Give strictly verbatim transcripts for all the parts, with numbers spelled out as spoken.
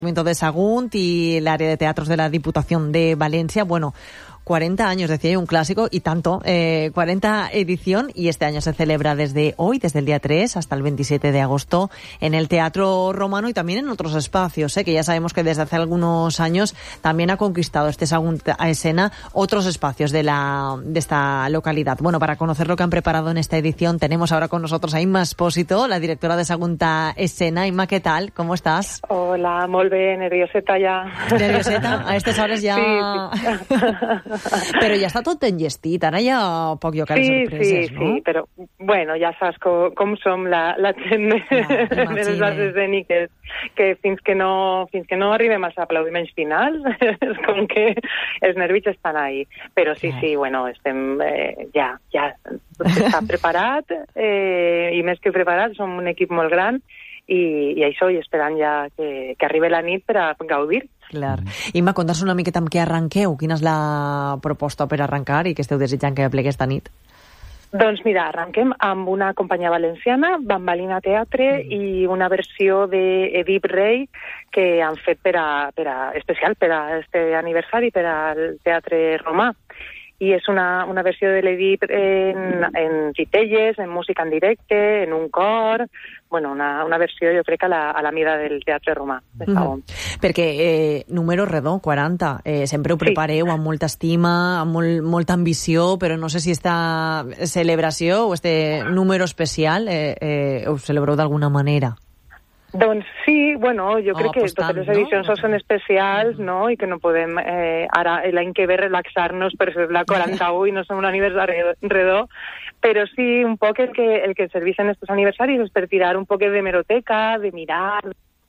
de Sagunt y el área de teatros de la Diputación de Valencia. Bueno, cuarenta años, decía yo, un clásico y tanto, eh, cuarenta edición, y este año se celebra desde hoy, desde el día tres hasta el veintisiete de agosto en el Teatro Romano y también en otros espacios, eh, que ya sabemos que desde hace algunos años también ha conquistado este Sagunt a Escena otros espacios de la de esta localidad. Bueno, para conocer lo que han preparado en esta edición tenemos ahora con nosotros a Imma Espósito, la directora de Sagunt a Escena. Imma, ¿qué tal? ¿Cómo estás? Hola, molt bé, nervioseta ja. Nervioseta? A aquestes hores ja... Sí, sí. Però ja està tot enllestit, ara ja poc jo que les sí, sorpreses, sí, no? Sí, però, bueno, ja saps com, com som la, la gent de, ja, de les arts escèniques, que fins que no, fins que no arribem als aplaudiments finals, és com que els nervis estan ahí. Però sí, sí, bueno, estem eh, ja, ja, tot està preparat, eh, i més que preparat, som un equip molt gran, i, i això, i esperant ja que, que arribi la nit per a gaudir. Clar. Imma, conta'ns una miqueta amb què arranqueu. Quina és la proposta per arrencar i que esteu desitjant que plegui esta nit? Doncs mira, arrenquem amb una companyia valenciana, Bambalina Teatre, mm. i una versió d'Edip Rei que han fet per a, per a, especial per a este aniversari, per al Teatre Romà. I és una, una versió de l'Edip en, en titelles, en música en directe, en un cor, bueno, una, una versió jo crec a la, a la mida del Teatre Romà de Sagunt. Mm. Perquè eh, número redó, quaranta, eh, sempre ho prepareu sí. amb molta estima, amb molt, molta ambició, però no sé si esta celebració o este número especial eh, eh, ho celebreu d'alguna manera. Doncs sí, bueno, jo crec oh, que apostant, totes les edicions no? són especials, no?, i que no podem eh, ara l'any que ve relaxar-nos per ser la quaranta-u i no som un aniversari redó, però sí, un poc el que, el que serveixen estos aniversaris és per tirar un poc d'hemeroteca, de mirar,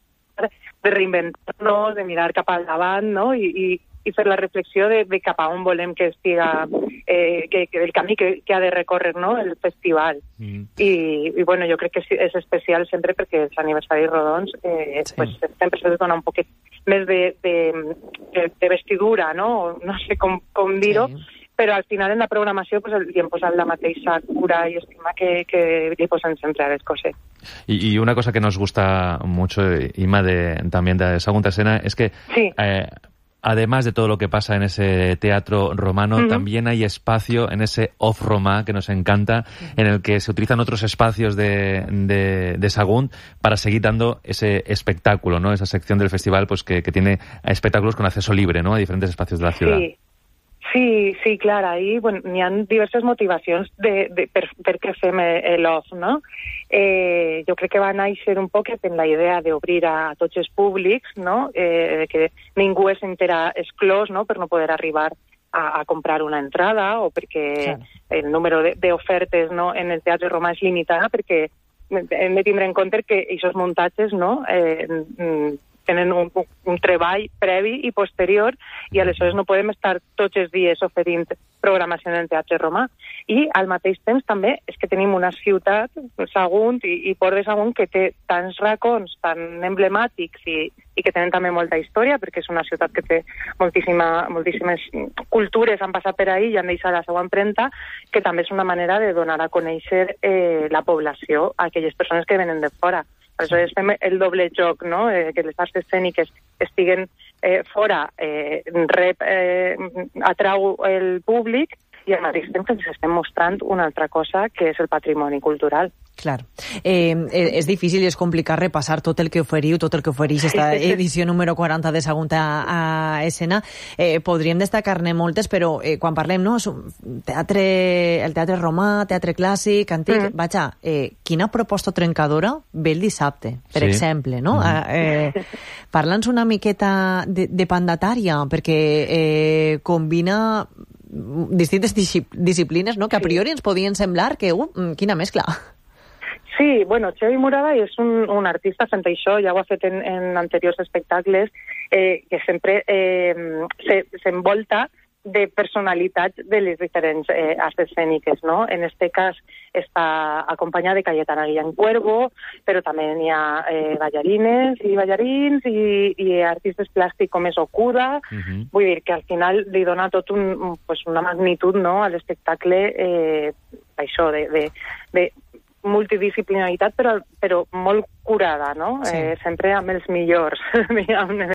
de reinventar-nos, de mirar cap al davant, no?, i, i i fer la reflexió de, de cap a on volem que estiga, eh, que, que el camí que, que ha de recórrer, no?, el festival. Mm. I, I, bueno, jo crec que és especial sempre perquè els aniversaris rodons eh, sí. pues, sempre s'ha de donar un poquet més de, de, de, de vestidura, no?, no sé com, com dir-ho, sí. Però al final en la programació pues, li hem posat la mateixa cura y estima que, que li posem sempre a les coses. Y, y una cosa que nos gusta mucho, Imma, de, también de Sagunt a Escena, es que... Sí. Eh, además de todo lo que pasa en ese teatro romano, uh-huh. también hay espacio en ese off-romá que nos encanta, en el que se utilizan otros espacios de, de, de Sagunt para seguir dando ese espectáculo, ¿no? Esa sección del festival pues que, que tiene espectáculos con acceso libre, ¿no?, a diferentes espacios de la ciudad. Sí. Sí, sí, clar, ahí bueno, n'hi ha diverses motivacions de, de, per, per què fem l'off, no? Eh, jo crec que va néixer un poc en la idea d'obrir a tots els públics, no? Eh, que ningú es entera exclòs, no?, per no poder arribar a, a comprar una entrada o perquè claro. el número d'ofertes no, en el Teatre Romà és limitada, perquè hem de tindre en compte que aquests muntatges, no?, eh, tenen un, un treball previ i posterior i aleshores no podem estar tots els dies oferint programació en el Teatre Romà. I al mateix temps també és que tenim una ciutat, Sagunt i, i Port de Sagunt, que té tants racons tan emblemàtics i, i que tenen també molta història, perquè és una ciutat que té moltíssima, moltíssimes cultures han passat per ahí i han deixat la seva empremta, que també és una manera de donar a conèixer eh, la població a aquelles persones que venen de fora. Aleshores fem el doble joc, no?, eh, que les arts escèniques estiguen eh, fora, eh, rep, eh, atrau el públic i al mateix temps ens estem mostrant una altra cosa que és el patrimoni cultural. Clar. Eh, és difícil i és complicat repassar tot el que oferiu, tot el que ofereix esta edició número quaranta de Sagunt a, a Escena. Eh, podríem destacar-ne moltes, però eh, quan parlem, no, teatre, el teatre romà, teatre clàssic, antic, mm. vaja, eh, quina proposta trencadora ve el dissabte, per sí. exemple, no? Mm. Eh, Parla'ns una miqueta de, de Pandatària, perquè eh, combina distintes disciplines, no?, que a priori ens podien semblar que, uh, quina mescla. Sí, bueno, Xevi Murada és un, un artista fent això, ja ho ha fet en, en anteriors espectacles, eh, que sempre eh, s'envolta de personalitats de les diferents eh, arts escèniques, no? En este cas està acompanyada de Cayetana Guillén Cuervo, però també n'hi ha eh, ballarines i ballarins i, i artistes plàstics com és Okuda. Uh-huh. Vull dir que al final li dona tot un, pues una magnitud, no?, a l'espectacle, eh, això, de, de, de multidisciplinaritat, però, però molt curada, no? Sí. Eh, sempre amb els millors.